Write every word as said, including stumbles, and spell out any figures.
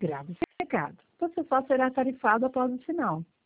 Grave esse recado. Você só será tarifado após o sinal.